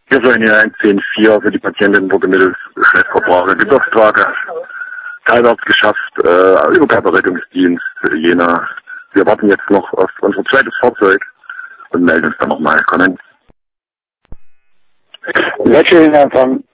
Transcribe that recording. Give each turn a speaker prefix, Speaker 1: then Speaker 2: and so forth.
Speaker 1: Wir sollen hier ein 10-4 für die Patientin wurde mittels Schlechtverbraucher Gebirgsstraße teilweise geschafft, Übergaberettungsdienst Jena. Wir warten jetzt noch auf unser zweites Fahrzeug und melden uns dann nochmal. Komm.
Speaker 2: Letzte Empfang.